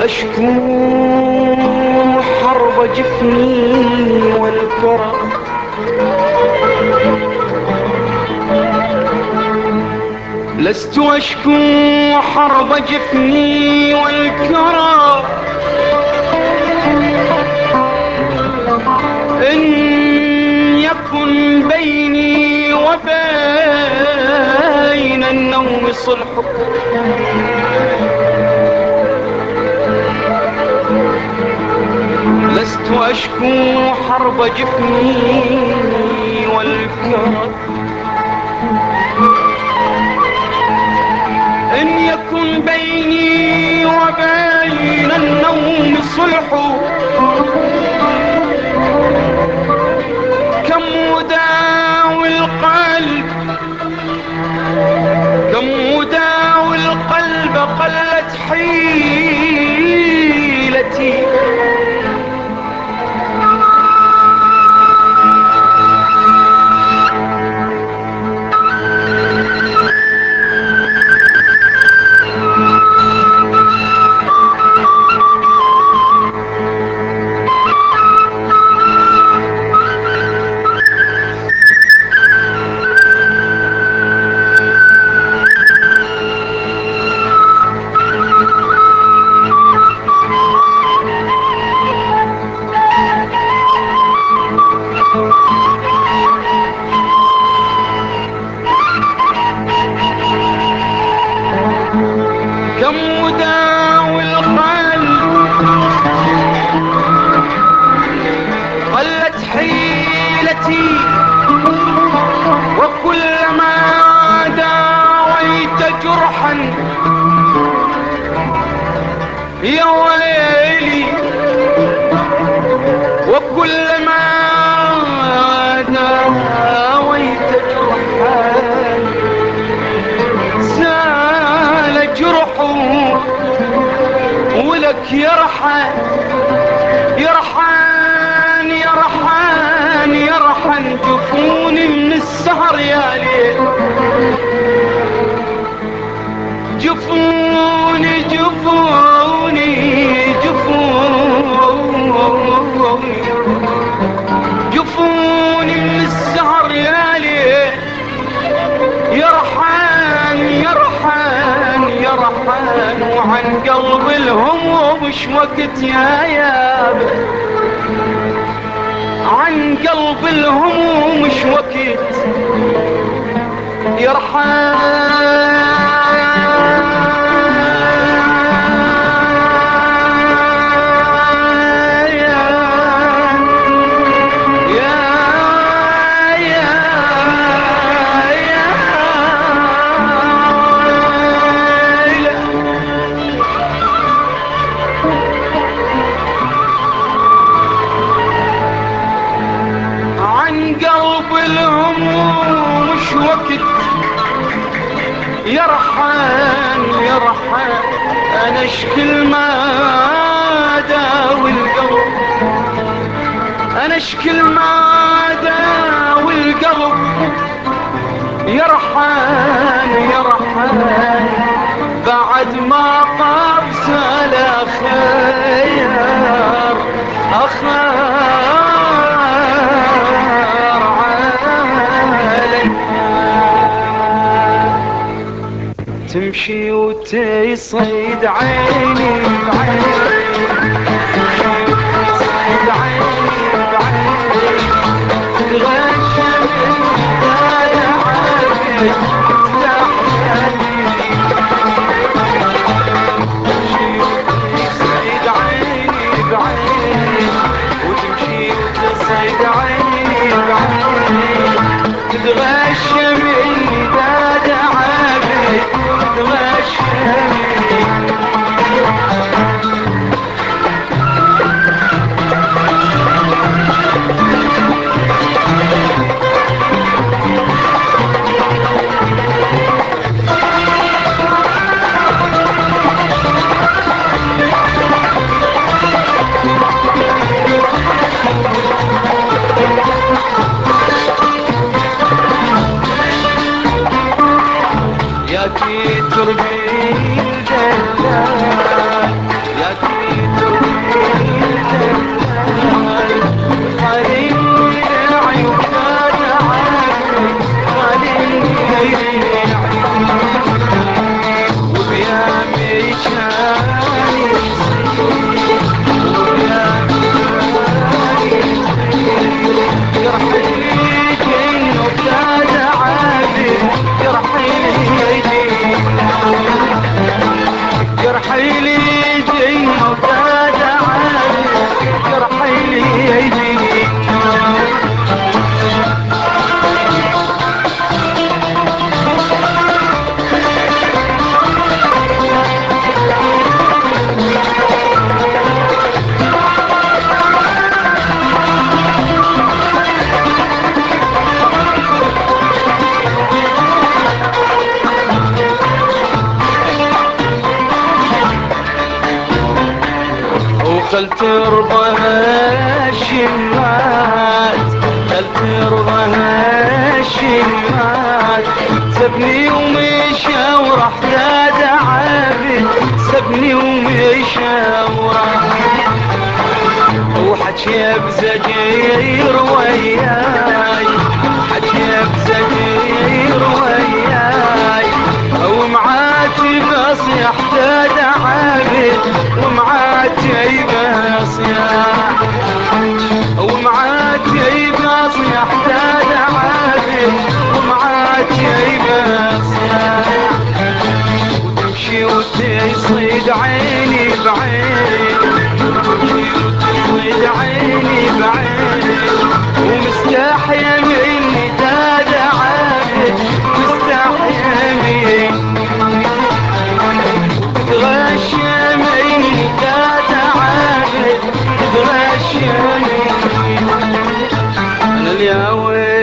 أشكو حرب جفني والكرى، لست أشكو حرب جفني والكرى، إن يكن بيني وبين النوم صلح، لست أشكو حرب جفني والكرى، إن يكن بيني وبين النوم صلح، كم مداوي القلب، كم مداوي القلب قلت حيلتي، كم مداوي القلب قلت حيلتي، وكلما داويت جرحا يا ويلي، وكلما داويت جرحا زال جرحه، ولك يرحل يرحل يرحل يرحل جفوني من السهر يا ليل، جفوني جفوني جفوني جفوني من السهر يا ليل، يرحل يرحل يرحل، وعن قلب الهموم مش وقت يا يابا، عن قلب الهموم مش وقت يرحل. يرحل يرحل أنا اشكل ما داوي القلب، أنا اشكل ما داوي القلب، يرحل يرحل بعد ما طاب سلا خير أخير تمشي وتصيد عيني بعيني، تمشي وتصيد عيني بعيني، تغشى من دايا عافية تستحيلي، تمشي وتصيد عيني بعيني، وتمشي وتصيد عيني بعيني، تتغشى من دايا عافية يا كي تربي الجلال، يا كي خل ترضى الشمات، خل ترضى الشمات، سبني ومشى وراح زاد عابد، سبني ومشى وراح وحكي بزجير وياي، حكي بزجير وياي، ومعاتب اصيح زاد عابد، ومعاتب اصيح، ومعاتب اصيح زاد عابد، ومعاتب اصيح، وتمشي وتصيد عيني بعين، وتصيد عيني بعين، ومستحيا مني زاد عابد، مستحيا مني، تغشى مني زاد عابد، تغشى مني، انا الياوي